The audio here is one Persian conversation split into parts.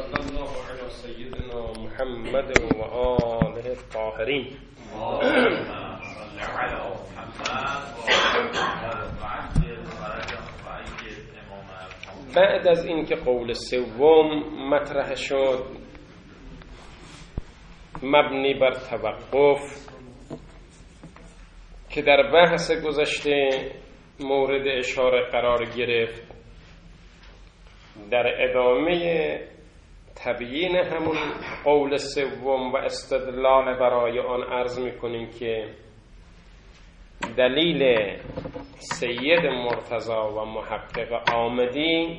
صلی الله علی سیدنا محمد و آله الطاهرین. بعد از اینکه قول سوم مطرح شد مبنی بر توقف که در بحث گذشته مورد اشاره قرار گرفت، در ادامه تبیین همون قول سوم و استدلال برای آن عرض می‌کنیم که دلیل سید مرتضی و محقق آمدی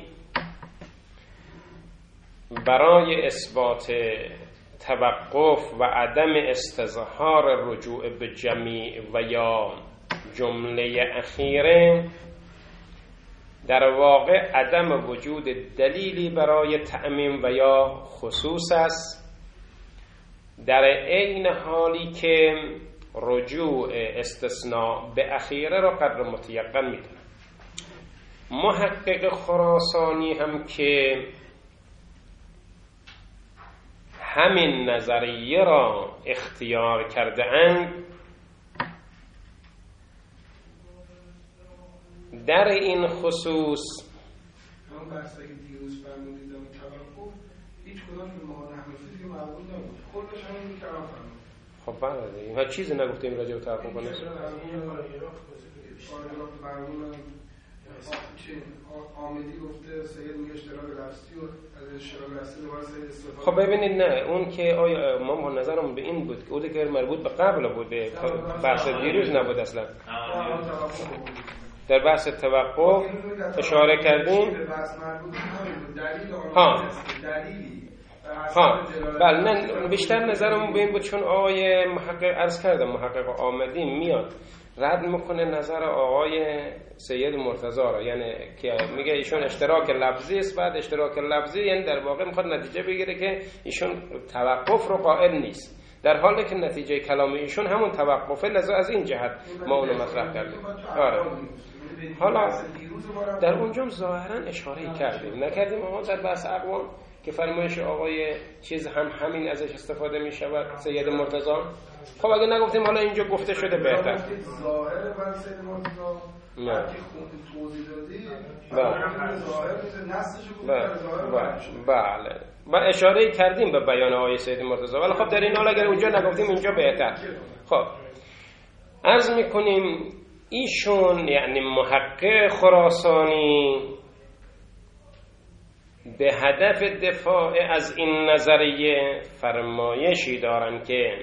برای اثبات توقف و عدم استظهار رجوع به جمیع و یا جمله اخیره در واقع عدم وجود دلیلی برای تعمیم و یا خصوص است، در عین حالی که رجوع استثناء به اخیره را قدر متیقن می‌دونه. محقق خراسانی هم که همین نظریه را اختیار کرده اند، در این خصوص اون بحثی که دیروز فرمودید در توقف هیچ کدام به ما نحوی که معقول نبود، خودش همین کلام فرمود. خب بله این هیچ چیزی نگفتیم راجع به توقف کنه. آمدی گفته سید میگه اشتراک لفظی و از اشتراک لفظی دوباره سید استفاده. خب ببینید نه اون که آیا ما نظرم به این بود که اون که مربوط به قبل بود، به بحث دیروز نبود اصلا. در بحث توقف اشاره کردیم. بله نه بیشتر نظرمون به این بود چون آقای محقق عرض کردم محقق آمدی میاد رد میکنه نظر آقای سید مرتضی را، یعنی که میگه ایشون اشتراک لفظی است، بعد اشتراک لفظی یعنی در واقع میخواد نتیجه بگیره که ایشون توقف رو قائل نیست، در حالی که نتیجه کلام ایشون همون توقفه، لذا از این جهت ما اونو مطرح کردیم. آره حالا در اونجا ظاهرا اشاره کردیم نکردیم اما در بحث اقوام که فرمایش آقای چیز همین ازش استفاده می شود سید مرتضی. خب اگه نگفتیم حالا اینجا گفته شده بهتر. ظاهر بر سید مرتضی نه که خود توضیح دادی ظاهر میشه نصش گفت بله و اشاره کردیم به بیان آقای سید مرتضی، ولی خب در این حال اگر اونجا نگفتیم اینجا بهتر. خب عرض میکنیم ایشون یعنی محقق خراسانی به هدف دفاع از این نظریه فرمایشی دارن که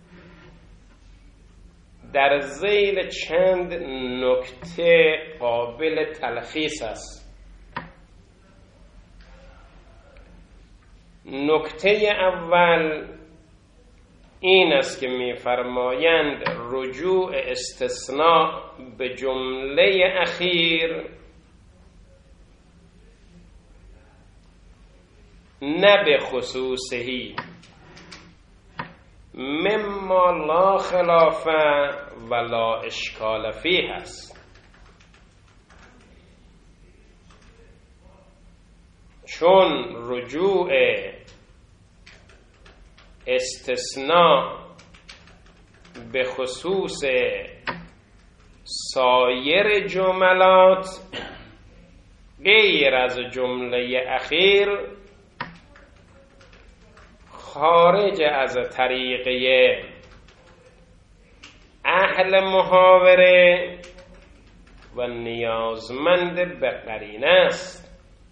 در ذیل چند نکته قابل تلخیص است. نکته اول این است که می‌فرمایند رجوع استثناء به جمله اخیر نه به خصوصهی مما لا خلاف ولا اشکال فیه است، چون رجوع استثناء به خصوص سایر جملات غیر از جمله اخیر خارج از طریقه اهل محاوره و نیازمند به قرینه است.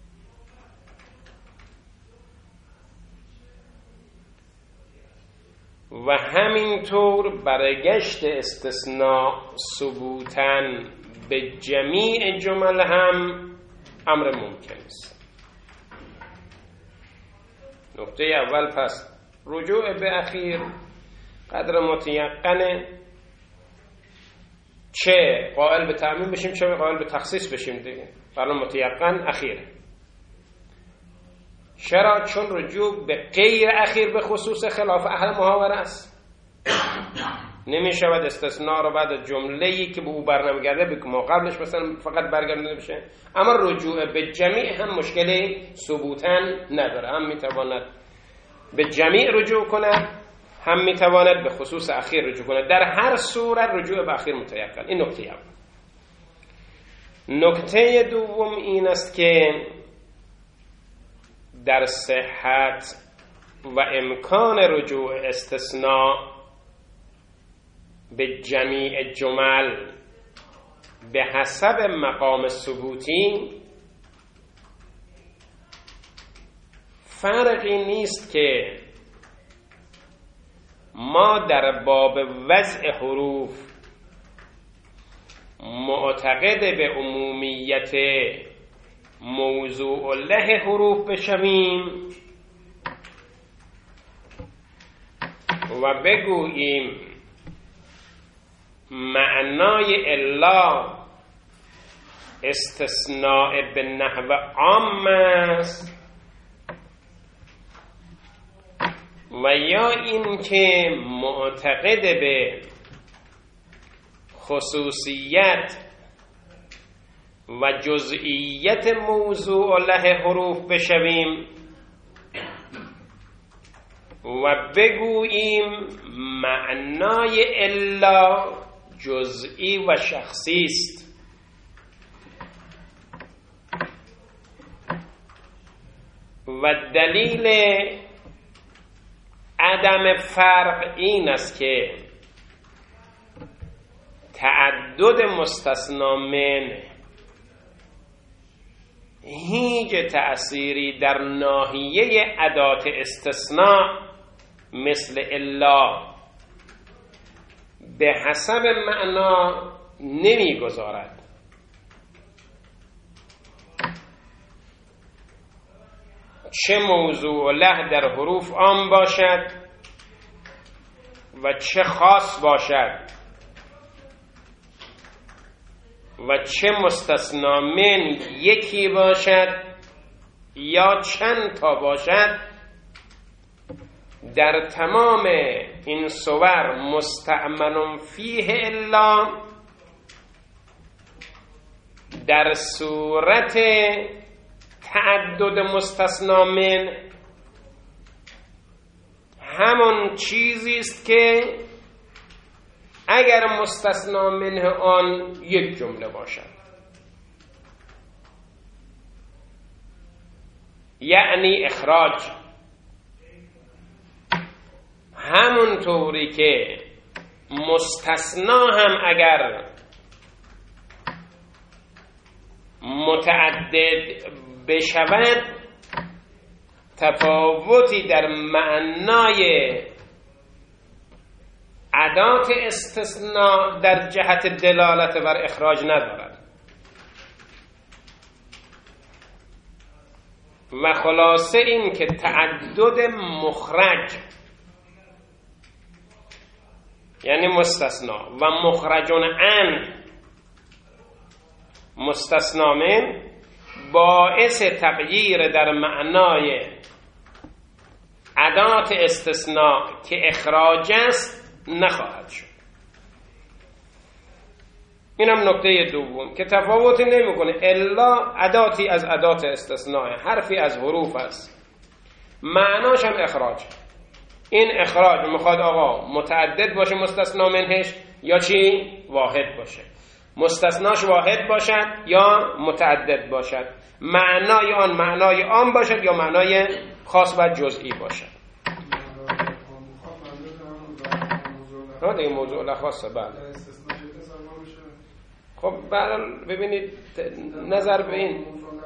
و همینطور برگشت استثناء ثبوتاً به جمیع جمل هم امر ممکن است. نکته اول پس رجوع به اخیر قدر متیقنه، چه قائل به تعمیم بشیم چه قائل به تخصیص بشیم دیگه، قدر متیقن اخیره. چرا؟ چون رجوع به غیر اخیر به خصوص خلاف اهل محاوره است. نمیشود استثناء رو بعد جمله‌ای که به او برنمیگرده به ما قبلش مثلا فقط برگردونده بشه. اما رجوع به جمیع هم مشکلی ثبوتاً نداره، هم میتواند به جمیع رجوع کند، هم میتواند به خصوص اخیر رجوع کند. در هر صورت رجوع به اخیر متیقن. این نکته اول. نکته دوم این است که در صحت و امکان رجوع استثناء به جمیع جمل به حسب مقام ثبوتی فرقی نیست که ما در باب وضع حروف معتقد به عمومیت موضوع له حروف بشویم و بگوییم معنای الا استثناء به نحو عام است، و یا این که معتقد به خصوصیت و جزئیت موضوع له حروف بشویم و بگوییم معنای الا جزئی و شخصی است. و دلیل عدم فرق این است که تعدد مستثنا من هیچ تأثیری در ناحیه ادات استثناء مثل الا به حسب معنا نمیگذارد. چه موضوع له در حروف عام باشد و چه خاص باشد و چه مستثنا من یکی باشد یا چند تا باشد، در تمام این صور مستعمل فیه الا در صورت تعدد مستثنا من همون چیزی است که اگر مستثنا منه آن یک جمله باشد، یعنی اخراج. همون طوری که مستثنا هم اگر متعدد بشود تفاوتی در معنای ادات استثناء در جهت دلالت بر اخراج ندارد. و خلاصه این که تعدد مخرج یعنی مستثنا و مخرجون عن مستثنا من باعث تغییر در معنای ادات استثناء که اخراج است نخواهد شد. اینم نکته دوم که تفاوتی نمیکنه. الا اداتی از ادات استثناء، حرفی از حروف است، معناش هم اخراج. این اخراج میخواد آقا متعدد باشه مستثنا منهش یا چی؟ واحد باشه. مستثناش واحد باشد یا متعدد باشد. معنای آن معنای عام باشد یا معنای خاص و جزئی باشد. دیگه موضوع لخاصه. بله. خب ببینید نظر به این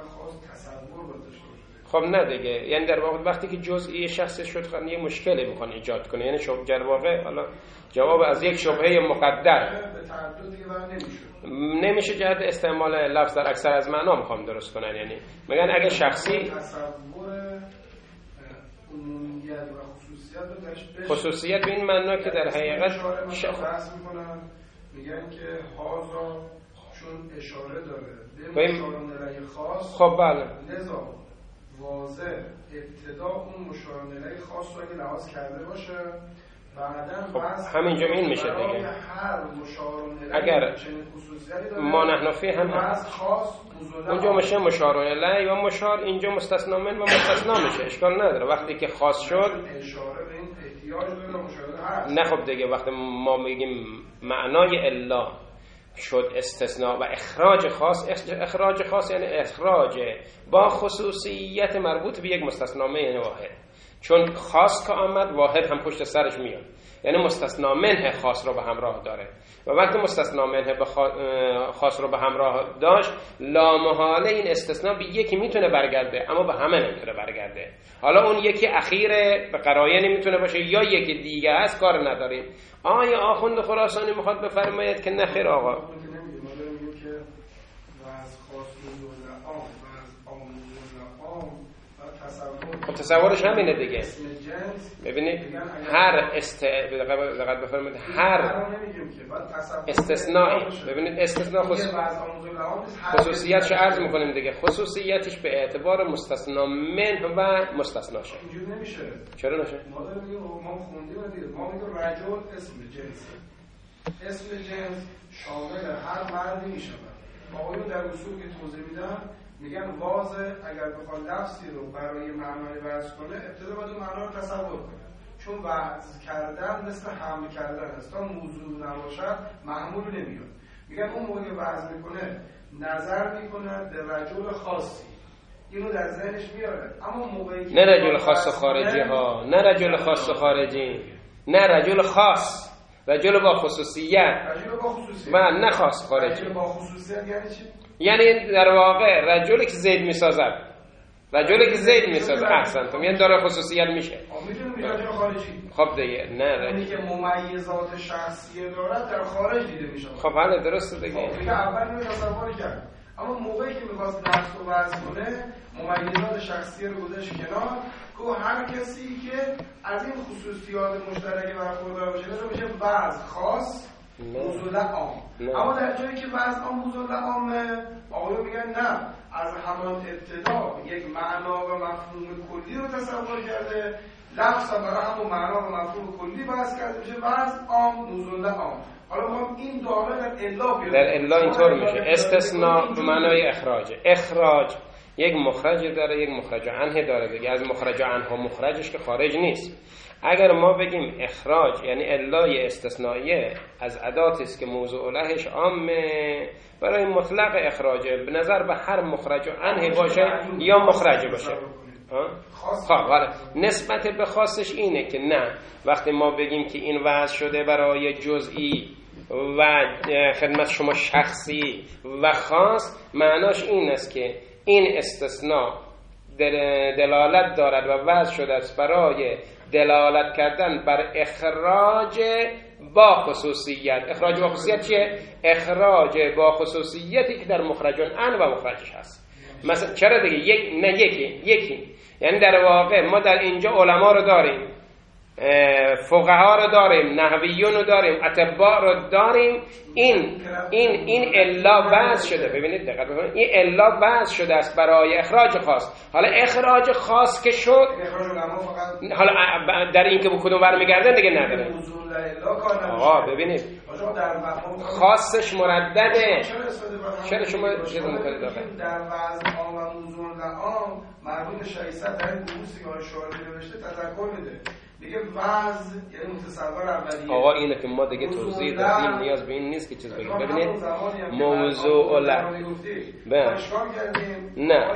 خب نه دیگه، یعنی در واقع وقتی که جزئی شخص شد خب یه مشکلی میخوان ایجاد کنه، یعنی شبهه در واقع حالا جواب از یک شبهه مقدر نمیشه جهت استعمال لفظ در اکثر از معنا میخوام درست کنن. یعنی میگن اگه شخصی خصوصیت به این معنا که در حقیقت بحث میکنن، میگن که هازا چون اشاره داره به مشارنلای خاص، خب بله لذا واضح ابتدا اون مشارنلای خاص رو اگه لحاظ کرده باشه خب همینجا این میشه دیگه. اگر ما نحنفی هم اونجا میشه مشار الیه و مشار اینجا مستثنا من و مستثنا میشه، اشکال نداره. وقتی که خاص شد نه خب دیگه وقتی ما میگیم معنای الا شد استثناء و اخراج خاص، اخراج خاص یعنی اخراج با خصوصیت مربوط به یک مستثنا منه واحد، چون خاص که آمد واحد هم پشت سرش میاد، یعنی مستثنا منه خاص رو به همراه داره و وقتی مستثنا منه خاص رو به همراه داشت لامحاله این استثناء به یکی میتونه برگرده اما به همه نمیتونه برگرده. حالا اون یکی اخیره به قرایه میتونه باشه یا یکی دیگه است، کار نداریم. آیا آخوند خراسانی میخواد بفرماید که نه خیر آقا خب تصورش همینه دیگه. ببینید هر دقت بفرمایید هر استثناء، ببینید استثناء خصوصیتش عرض میکنیم دیگه، خصوصیتش به اعتبار مستثنا من و مستثناشه. اینجوری نمیشه. چرا نشه؟ ما داریم ما خوندیم دیگه، ما میگیم رجل اسم جنس، اسم جنس شامل هر مردی میشه. آقایون در اصول که توضیح میدن میگن واضح اگر بخواد لفظی رو برای معنای وضع کنه ابتدا باید اون معنا رو تصور کنه، چون وضع کردن مثل حمل کردن است، تا موضوع نباشد محمول نمیاد. میگن اون موقع وضع میکنه نظر میکنه به رجل خاصی، اینو در ذهنش میاره، اما موقعی که نه رجل خاص خارجی ها، نه رجل خاص خارجی، نه رجل خاص، رجل با خصوصیت، رجل با خصوصیت و نه خاص خارجی. رجل با خصوصیت یعنی چی؟ یعنی در واقع رجلی که زید میسازد، رجلی که زید میسازد احسنتم، یعنی داره خصوصیت میشه. میتونه رجل خارجی. خب دیگه نه اونی که ممیزات شخصی دارد در خارج دیده میشه. خب حالا درسته دیگه. خب دیگه اول اینو تصور کرد، اما موقعی که میخواست نفس رو وضع کنه ممیزات شخصی رو گذاشت کنار، که هر کسی که از این خصوصیات مشترک برخوردار باشه رو میشه وضع خاص موضوع عام. اما در جایی که وضع عام موضوع عامه، آقایون میگن نه، از همان ابتدا یک معنا و مفهوم کلی رو تصور کرده، لفظ هم برای همون معنا و مفهوم کلی بحث کرده میشه وضع عام موضوع عام. حالا ما این داخل در الا بیاریم، در الا اینطور میشه استثناء به معنای اخراج. اخراج یک مخرج داره، یک مخرج عنه داره دیگه. از مخرج عنه مخرجش که خارج نیست. اگر ما بگیم اخراج یعنی علای استثنائیه از اداتی است که موضوع لهش عامه، برای مطلق اخراجه به نظر به هر مخرج عنه باشه یا مخرج باشه. خب نسبت به خاصش اینه که نه، وقتی ما بگیم که این وضع شده برای جزئی و خدمت شما شخصی و خاص، معناش این است که این استثناء دلالت دارد و وضع شده است برای دلالت کردن بر اخراج با خصوصیت. اخراج با خصوصیت چیه؟ اخراج با خصوصیتی که در مخرج عن و مخرجش هست. مثلا چرا دیگه یکی یعنی در واقع ما در اینجا علما رو داریم، فقها رو داریم، نحویون رو داریم، اطباء رو داریم. این الا وضع شده. ببینید دقت بکنید، این الا وضع شده است برای اخراج خاص. حالا اخراج خاص که شد، حالا در این که به کدوم برمیگرده دیگه نداره. آقا ببینید خاصش مردده. چرا شما چیزو میکنید داخل در وضع عام و موضوع عام مربوط 600 در این بحثی که شارحی نوشته تذکر میده، دیگه وضع یعنی متصور اولیه. آقا اینه که ما دیگه توضیح دادیم، نیاز به این نیست که چیز بگیم. ببینید موضوع لا اشکال کردیم نه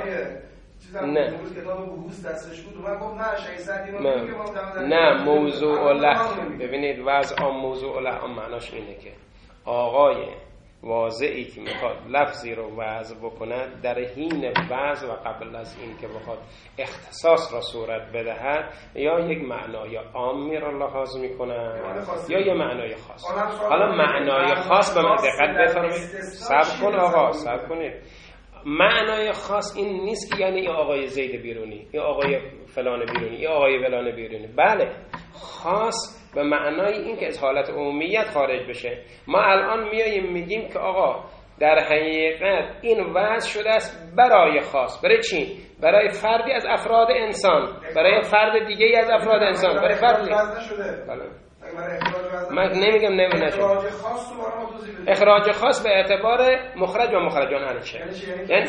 نه موضوع لا. ببینید وضع عام موضوع لا معناش اینه که آقای واضعی که میخواد لفظی رو وضع بکند در حین وضع و قبل از این که بخواد اختصاص را صورت بدهد، یا یک معنای عامی را لحاظ میکنه یا یک معنای خاص. حالا معنای خاص به من دقت بفرمایید، صبر کن آقا، صبر کنید. معنای خاص این نیست که یعنی آقای زید بیرونی، یا آقای فلان بیرونی، یا آقای فلان بیرونی. بله، خاص به معنای این که از حالت عمومیت خارج بشه. ما الان میاییم میگیم که آقا در حقیقت این وضع شده است برای خاص. برای چی؟ برای فردی از افراد انسان، برای فرد دیگه از افراد انسان، برای فردی. بله. من نمیگم نمیشه. اخراج خاص رو برام توضیح بدید. اخراج خاص به اعتبار مخرج و مخرجان عنه چه؟ یعنی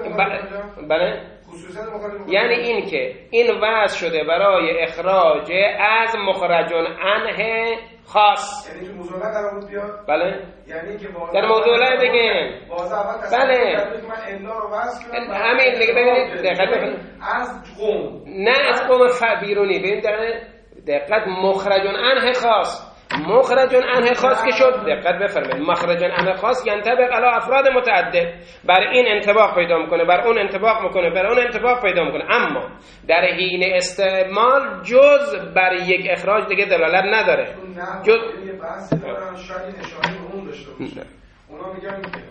بله یعنی این که این وضع شده برای اخراج از مخرجان عنه خاص. یعنی تو موضوع قرار بود بیاد. بله یعنی که در موضوع بگیم بله من الا رو وصل کردم همین دیگه. ببینید دقت بکنید از قوم نه از قوم بیرونی. ببینید دقت مخرجون عنه خاص مخرجون عنه خاص که شد دقت بفرمایید مخرجون عنه خاص ینطبق علی افراد متعدد بر این انطباق پیدا میکنه بر اون انطباق میکنه بر اون انطباق پیدا میکنه اما در حین استعمال جز بر یک اخراج دیگه دلالت نداره. جز یه بحثی دارن شاید اشاره به اون داشته باشه. اونا میگن که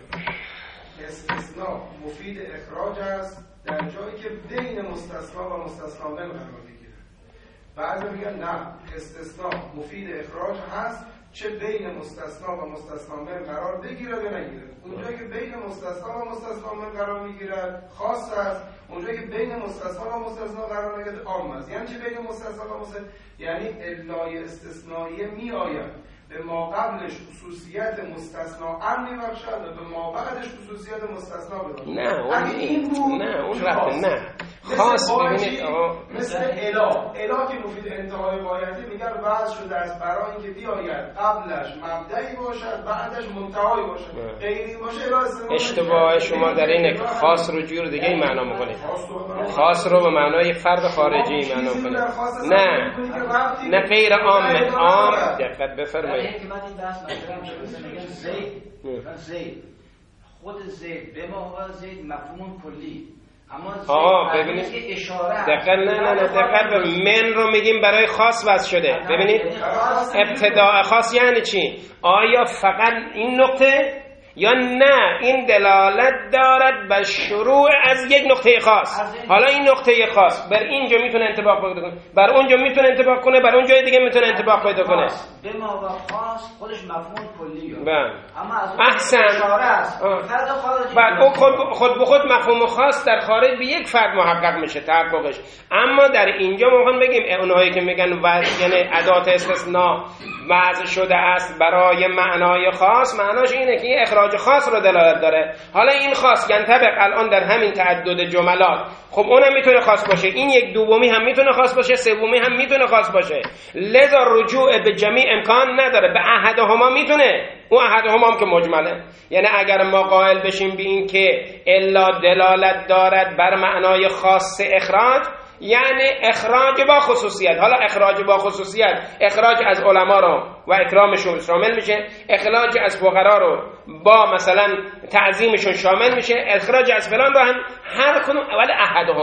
استثناء مفید اخراج است در جایی که بین مستثنا و مستثنا منه قرار بگیره. بعضی میگن نه استثناء مفید اخراج هست چه بین مستثنا و مستثنا من قرار بگیره یا نگیره. اونجایی که بین مستثنا و مستثنا من قرار میگیره خاص است، اونجایی که بین مستثنا و مستثنا قرار میگیره عام است. یعنی چه بین مستثنا و مستثنا؟ یعنی علای استثنائیه میآید به ما قبلش خصوصیت مستثنا میبخشد و به ما بعدش خصوصیت مستثنا ببخشد. نه اون رفت نه خاص. ببینید مثل الا که مفید انتهای بایدی میگن وضع شده است برای اینکه بیاید قبلش مبدئی باشد بعدش منتهایی باشد. غیری باشه الا اشتباه شما در اینه که خاص رو جور دیگه ای معنا میکنید. خاص رو به معنای فرد خارجی معنا میکنید. نه غیر عام دقت بفرمایید. که من این بحث مطرح شد مثلا میگن زید خود زید به ما زید مفهوم کلی اما ببینید دقت نه دقت من رو میگیم برای خاص وضع شده. ببینید ابتداء خاص یعنی چی؟ آیا فقط این نقطه یا نه این دلالت دارد بر شروع از یک نقطه خاص؟ حالا این نقطه خاص بر اینجا میتونه انطباق پیدا کنه بر اونجا میتونه انطباق کنه بر اون جای دیگه میتونه انطباق پیدا کنه. به ما و خاص خودش مفهوم کلیه. اما از احسن اشاره است فرد خارجی. بعد اون خود به خود مفهوم خاص در خارج به یک فرد محقق میشه تحققش. اما در اینجا ما میخوام بگیم اونهایی که میگن یعنی ادات استثناء وضع شده است برای معنای خاص معناش اینه که اخراج خاص رو دلالت داره. حالا این خاص ینطبق الان در همین تعدد جملات خب اونم میتونه خاص باشه این یک دومی هم میتونه خاص باشه سومی هم میتونه خاص باشه لذا رجوع به جمیع امکان نداره به احدهما میتونه اون احدهما هم که مجمله. یعنی اگر ما قائل بشیم به این که الا دلالت دارد بر معنای خاص اخراج یعنی اخراج با خصوصیت. حالا اخراج با خصوصیت اخراج از علما رو و اکرامشون شامل میشه اخراج از فقرا رو با مثلا تعظیمشون شامل میشه اخراج از فلان رو هم هر کدوم اول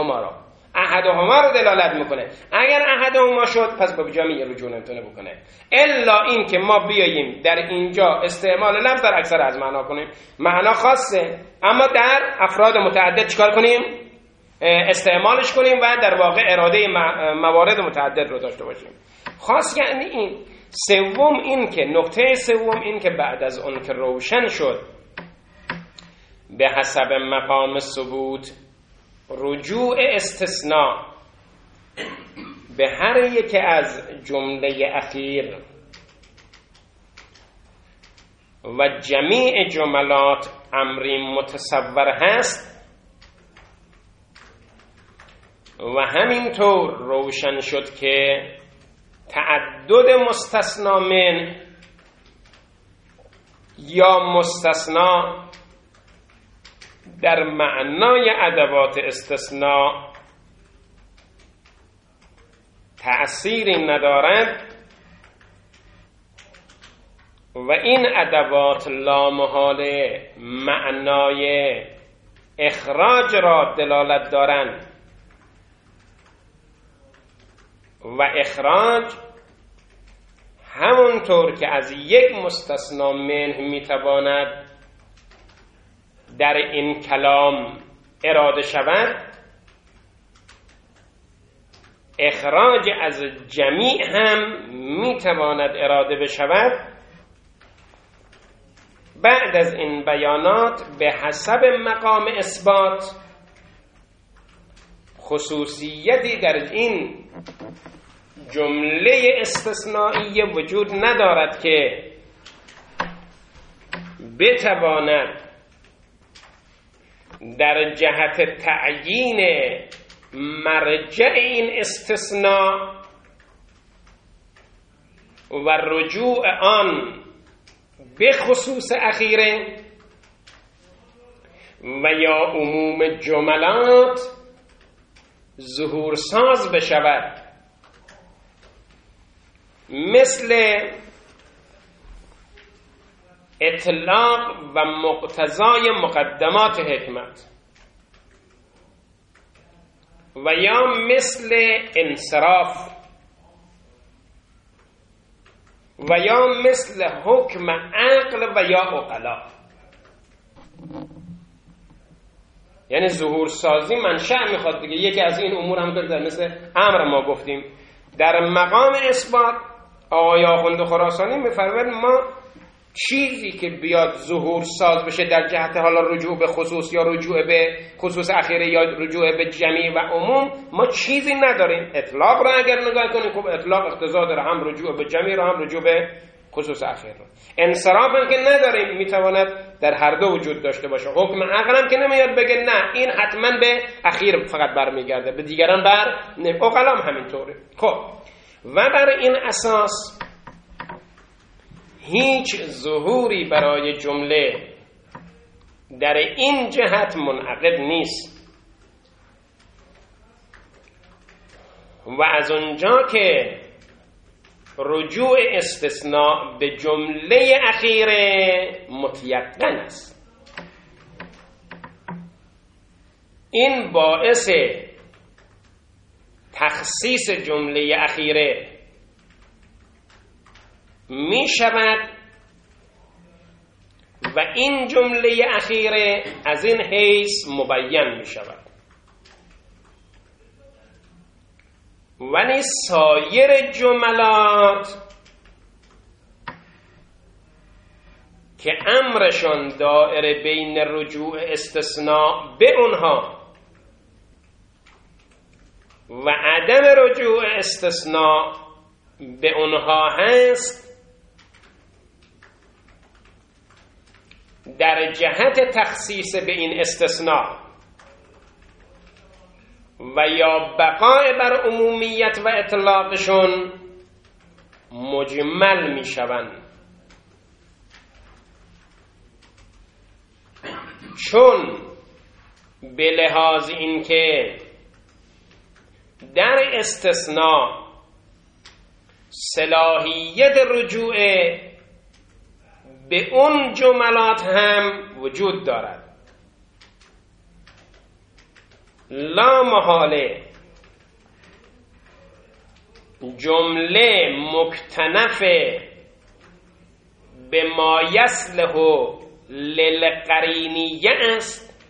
احدهما رو دلالت میکنه. اگر احدهما شد پس به جمعی رجوع نمیتونه بکنه الا این که ما بیاییم در اینجا استعمال لفظ در اکثر از معنا کنیم معنا خاصه اما در افراد متعدد چیکار کنیم استعمالش کنیم و در واقع اراده موارد متعدد رو داشته باشیم. خاص یعنی این سوم این که نکته سوم این که بعد از اون که روشن شد به حسب مقام ثبوت رجوع استثناء به هر یک از جمله اخیر و جمیع جملات امری متصور هست و همینطور روشن شد که تعدد مستثنا من یا مستثنا در معنای ادوات استثناء تأثیری ندارد و این ادوات لامحاله معنای اخراج را دلالت دارند و اخراج همونطور که از یک مستثنا منه میتواند در این کلام اراده شود اخراج از جمیع هم میتواند اراده بشود. بعد از این بیانات به حسب مقام اثبات خصوصیتی در این جمله استثنائیه وجود ندارد که بتواند در جهت تعیین مرجع این استثناء و رجوع آن به خصوص اخیره و یا عموم جملات ظهور ساز بشود، مثل اطلاق و مقتضای مقدمات حکمت و یا مثل انصراف و یا مثل حکم عقل و یا عقلا. یعنی ظهور سازی منشأ میخواد دیگه. یکی از این امور هم در مثل امر ما گفتیم در مقام اثبات آقای آخوند خراسانی میفرماید ما چیزی که بیاد ظهور ساز بشه در جهت حالا رجوع به خصوص یا رجوع به خصوص اخیره یا رجوع به جمیع و عموم، ما چیزی نداریم. اطلاق را اگر نگاه کنیم خب اطلاق اقتضا داره هم رجوع به جمیع را هم رجوع به خصوص اخیر را. انصراف هم که نداریم، میتواند در هر دو وجود داشته باشه. حکم عقل هم که نمیاد بگه نه این حتما به اخیر فقط برمیگرده، به دیگران بر عقلا هم همینطوره. خب و بر این اساس هیچ ظهوری برای جمله در این جهت منعقد نیست و از اونجا که رجوع استثناء به جمله اخیره متیقن است، این باعث تخصیص جمله اخیره می شود و این جمله اخیره از این حیث مبین می شود، ولی سایر جملات که امرشان دائره بین رجوع استثناء به اونها و عدم رجوع استثناء به اونها هست، در جهت تخصیص به این استثناء و یا بقای بر عمومیت و اطلاقشون مجمل می شوند، چون به لحاظ اینکه در استثناء صلاحیت رجوع به اون جملات هم وجود دارد، لا محاله جمله مکتنف به ما یصلح للقرینیه است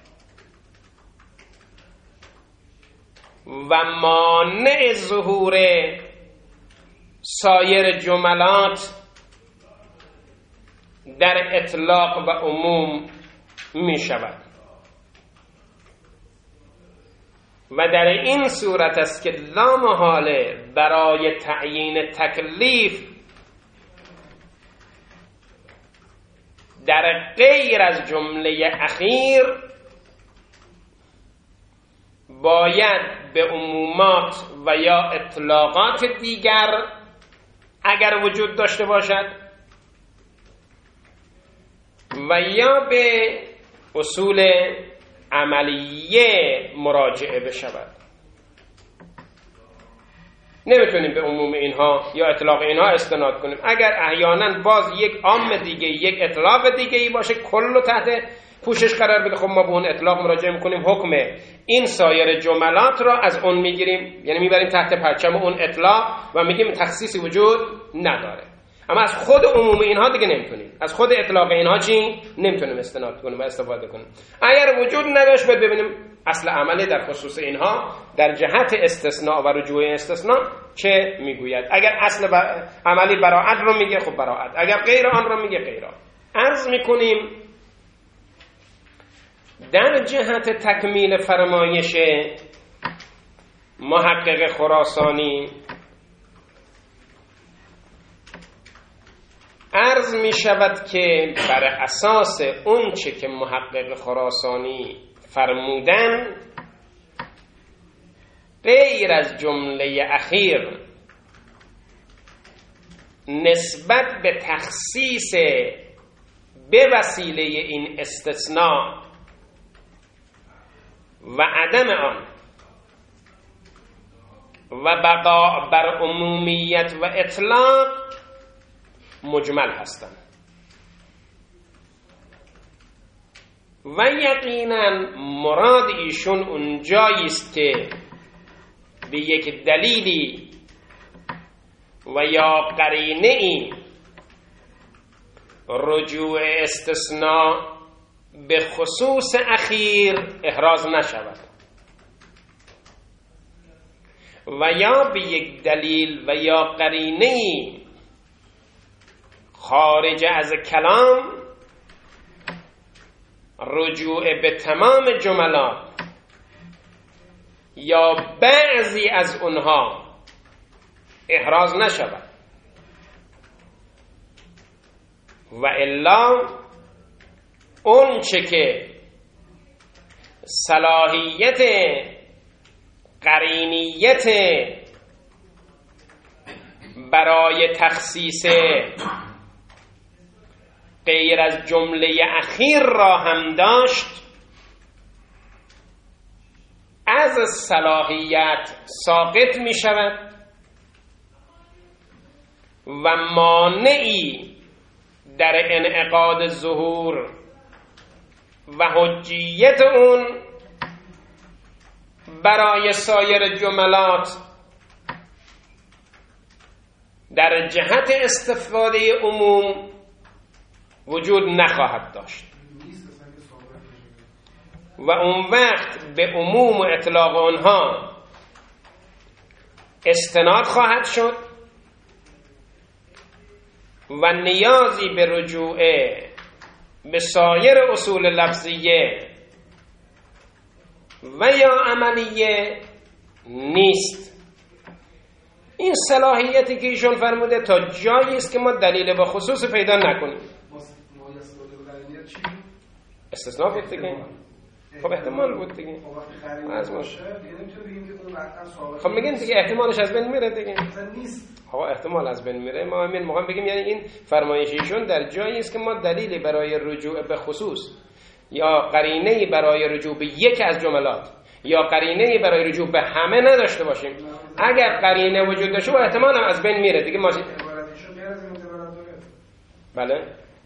و مانع ظهور سایر جملات در اطلاق و عموم می شود و در این صورت است که لا محاله برای تعیین تکلیف در غیر از جمله اخیر باید به عمومات و یا اطلاقات دیگر اگر وجود داشته باشد و یا به اصول عملیه مراجعه بشود. نمیتونیم به عموم اینها یا اطلاق اینها استناد کنیم. اگر احیانا باز یک عام دیگه یک اطلاق دیگه ای باشه کل رو تحت پوشش قرار بده، خب ما به اون اطلاق مراجعه میکنیم، حکم این سایر جملات را از اون میگیریم، یعنی میبریم تحت پرچم اون اطلاق و میگیم تخصیصی وجود نداره. اما از خود عموم اینها دیگه نمیتونیم، از خود اطلاق اینها چی نمیتونیم استناد کنیم و استفاده کنیم. اگر وجود نداشت باید ببینیم اصل عملی در خصوص اینها در جهت استثناء و رجوع استثناء چه میگوید. اگر اصل عملی براعت رو میگه خب براعت، اگر غیر آن رو میگه غیر آن. عرض میکنیم در جهت تکمیل فرمایش محقق خراسانی عرض می شود که بر اساس اون چه که محقق خراسانی فرمودن، غیر از جمله اخیر نسبت به تخصیص به وسیله این استثناء و عدم آن و بقا بر عمومیت و اطلاق مجمل هستند و یقینا مراد ایشون اونجایی است که به یک دلیلی و یا قرینه‌ای رجوع استثناء به خصوص اخیر احراز نشود و یا به یک دلیل و یا قرینه‌ای خارج از کلام رجوع به تمام جملات یا بعضی از اونها احراز نشود و الا اون چه که صلاحیت قرینیت برای تخصیص غیر از جمله اخیر را هم داشت، از صلاحیت ساقط می شود و مانعی در انعقاد ظهور و حجیت اون برای سایر جملات در جهت استفاده عموم وجود نخواهد داشت و اون وقت به عموم و اطلاق آنها استناد خواهد شد و نیازی به رجوع به سایر اصول لفظیه و یا عملیه نیست. این صلاحیتی که ایشون فرموده تا جایی است که ما دلیل به خصوص پیدا نکنیم. استثناء بود دیگه. خب احتمال بود دیگه. از ما خب میگن دیگه احتمالش از بین میره دیگه. خب احتمال از بین میره. ما همین موقع بگیم یعنی این فرمایشیشون در جایی است که ما دلیلی برای رجوع به خصوص یا قرینه‌ای برای رجوع به یک از جملات یا قرینه‌ای برای رجوع به همه نداشته باشیم. اگر قرینه وجود داشته با احتمال هم از بین میره دیگه. ما بله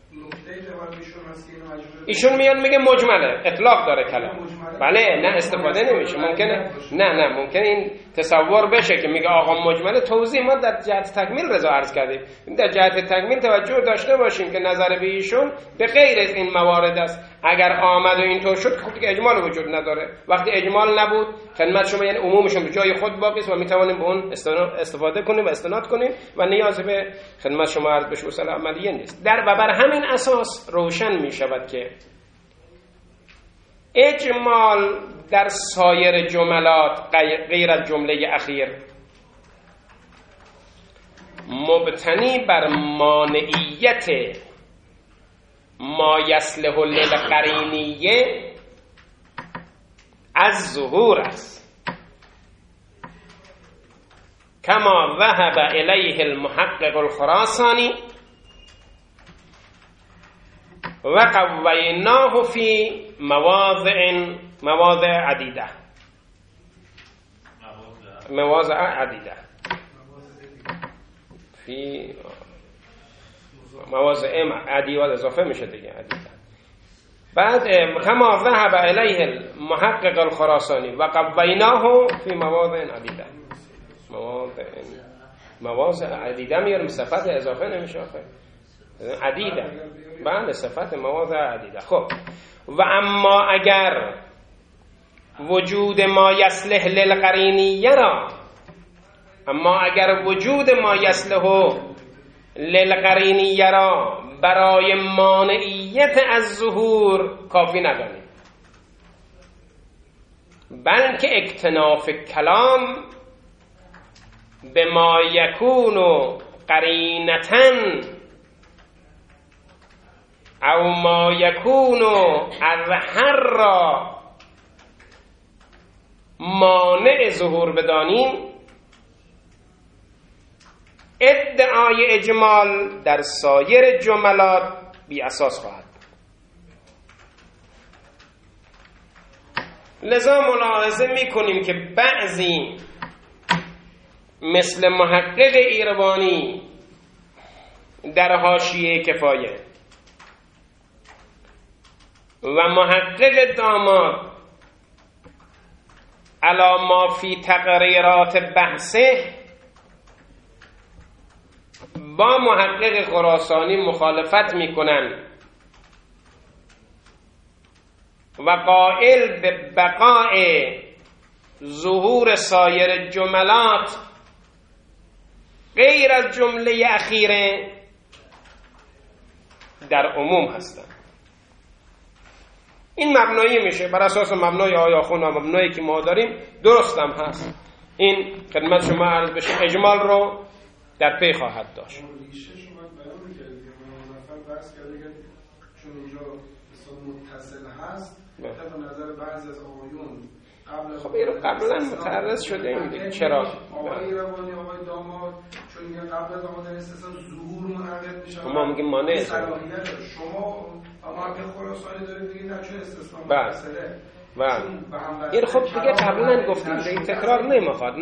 ایشون میاد میگه مجمله، اطلاق داره کلام. بله نه استفاده نمیشه. ممکنه نه ممکنه این تصور بشه که میگه آقا مجمله. توضیح ما در جهت تکمیل رضا عرض کردیم. در جهت تکمیل توجه داشته باشیم که نظر به ایشون به غیر از این موارد است. اگر آمد و اینطور شد خب دیگه اجمال وجود نداره. وقتی اجمال نبود خدمت شما یعنی عمومشون به جای خود باقی است و میتوانیم به اون استفاده کنیم و استناد کنیم و نیاز به خدمت شما عرض بشه اصول عملیه نیست. در و بر همین اساس روشن می شود که اجمال در سایر جملات غیر از جمله اخیر مبتنی بر مانعیت ما یصلح للقرینیه از ظهور است کما ذهب الیه المحقق الخراسانی و قویناه فی مواضع عدیده. مواضع عدیده فی مواضع عدیده اضافه میشه دیگه عدیده. بعد کما ذهب الیه المحقق الخراسانی و قویناه فی مواضع عدیده. مواضع عدیده میارم صفت اضافه نمیشه آخه عدیده. بله صفت مواضع عدیده. خب و اما اگر وجود ما یصلح للقرینیه را للقرینیه را برای مانعیت از ظهور کافی ندانیم، بلکه اکتناف کلام به ما یکون قرینتن او ما یکون اظهر را مانع ظهور بدانیم، ادعای اجمال در سایر جملات بی اساس خواهد. لذا ملاحظه میکنیم که بعضی مثل محقق ایروانی در حاشیه کفایه و محقق داماد علی ما فی تقریرات بحثه با محقق خراسانی مخالفت میکنن و قائل به بقاء ظهور سایر جملات غیر از جمله اخیره در عموم هستند. این مبنایی میشه بر اساس مبنای آیاخون و مبنایی که ما داریم درست هم هست. این خدمت شما عرض بشه اجمال رو در پی خواهد داشت. ریشه شما بیان می‌کردید که مظفر بحث کرده که چون اینجا حساب متصل هست طبق نظر بعضی از آقایون خب این رو قبلا متعرض شده این دیگه. چرا؟ آقای روانی آقای داماد چون میگن قبل از آمدن استثنا ظهور منعقد میشه. ما میگیم مانع صلاحیت شما اما که خراسانی دارید میگید نه چون استثنا متصله. این خب دیگه قبلا گفتیم این تکرار نمیخواد.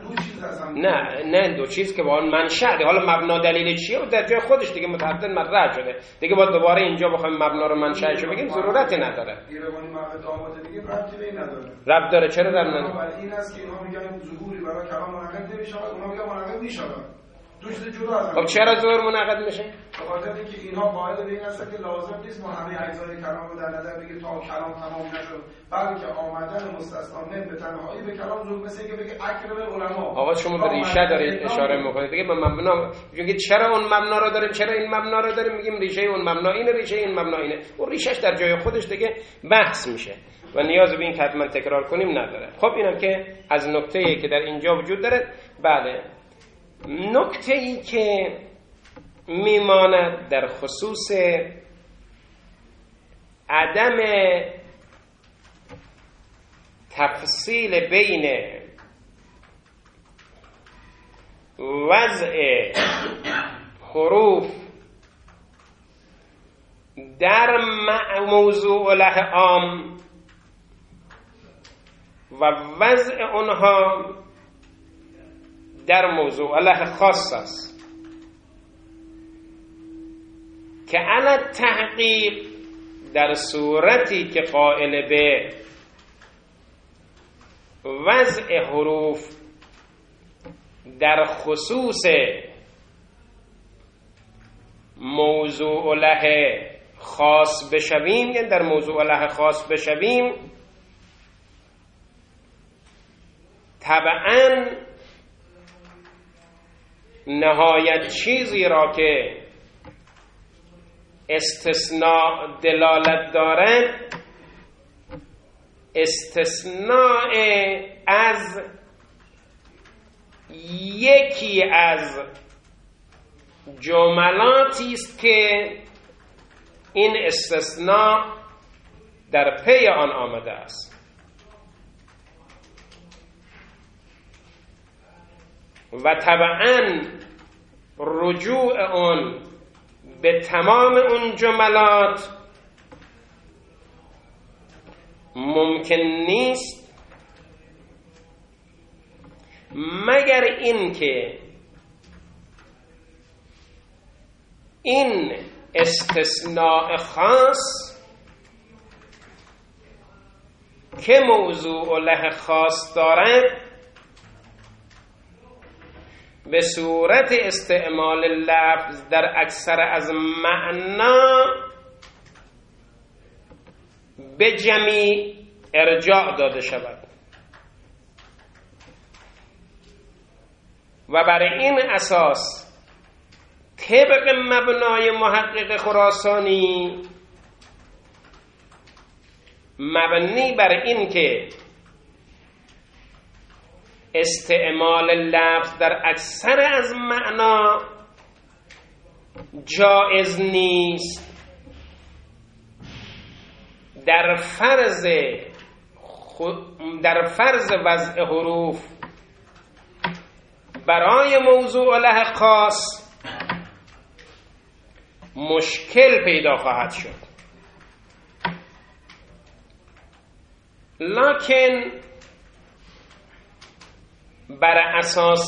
نه دو چیز که با اون منشأ. حالا مبنا دلیل چیه و در جای خودش دیگه متعدد مطرح شده دیگه. با دوباره اینجا بخوایم مبنا رو منشأشو بگیم ضرورتی نداره. ایروانی مبنا داماد دیگه ربطی به این نداره. ربط داره. چرا ربط نداره؟ ولی این است که اینها میگن ظهوری برای کلام منعقد نمیشه، اونها میگن منعقد میشه. دو چیز جدا از هم. خب چرا ظهور منعقد میشه؟ به خاطر اینکه اینها قائل به این هستن که لازم نیست ما همه اجزای کلام رو در نظر بگیریم تا کلام تمام نشد، بلکه آمدن مستثنا من به تنهایی به کلام ظهور مثل اینکه بگه اکرم العلماء. آقا شما به ریشه دارید اشاره میکنید دیگه. به مبنا میگید چرا اون مبنا رو داریم، چرا این مبنا رو داریم، میگیم ریشه اون مبنا اینه، ریشه این مبنا اینه. اون ریشهش در جای خودش دیگه بحث میشه و نیاز به این که حتما تکرار کنیم نداره. خب اینم که از نکته‌ای که در اینجا وجود داره. بله، نکته‌ای که میماند در خصوص عدم تفصیل بین وضع حروف در موضوع له عام و وضع اونها در موضوع له خاص است که علی تحقیق در صورتی که قائل به وضع حروف در خصوص موضوع له خاص بشویم، یعنی در موضوع له خاص بشویم، طبعاً نهایت چیزی را که استثناء دلالت دارد استثناء از یکی از جملاتی است که این استثناء در پی آن آمده است و طبعاً رجوع اون به تمام اون جملات ممکن نیست مگر اینکه این استثناء خاص که موضوع له خاص دارد به صورت استعمال لفظ در اکثر از معنا به جمیع ارجاع داده شود و برای این اساس طبق مبنای محقق خراسانی مبنی بر این که استعمال لفظ در اکثر از معنا جائز نیست در فرض وضع حروف برای موضوع له خاص مشکل پیدا خواهد شد، لکن بر اساس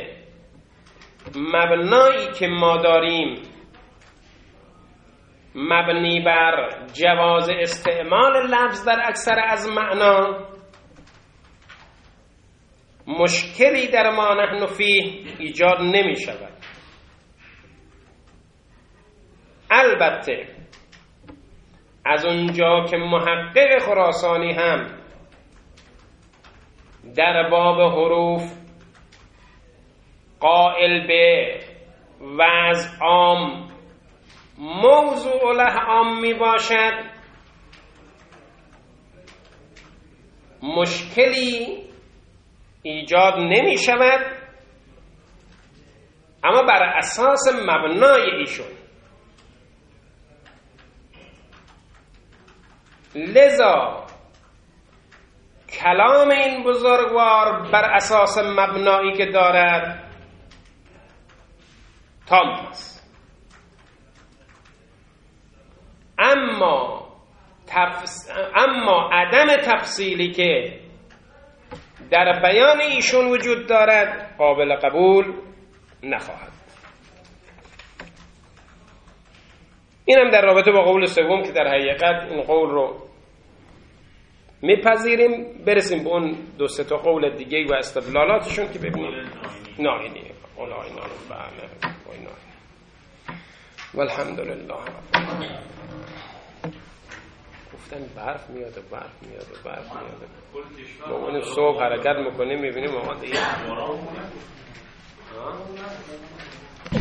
مبنایی که ما داریم، مبنی بر جواز استعمال لفظ در اکثر از معنا، مشکلی در ما نحن فیه ایجاد نمی شود. البته از اونجا که محقق خراسانی هم در باب حروف قائل به وضع عام موضوع له عام می باشد، مشکلی ایجاد نمی شود، اما بر اساس مبنای ایشون. لذا کلام این بزرگوار بر اساس مبنایی که دارد تام است، اما عدم تفصیلی که در بیان ایشون وجود دارد قابل قبول نخواهد. اینم در رابطه با قول سوم که در حقیقت این قول رو میپذیریم. برسیم به اون دو سه تا قول دیگه و استدلالاتشون که ببینیم. ناینی قول آینا رو فهمه والحمدلله. گفتن برف میاد و برف میاد و برف میاد. ما اون صبح حرکت میکنیم میبینیم ما دیگه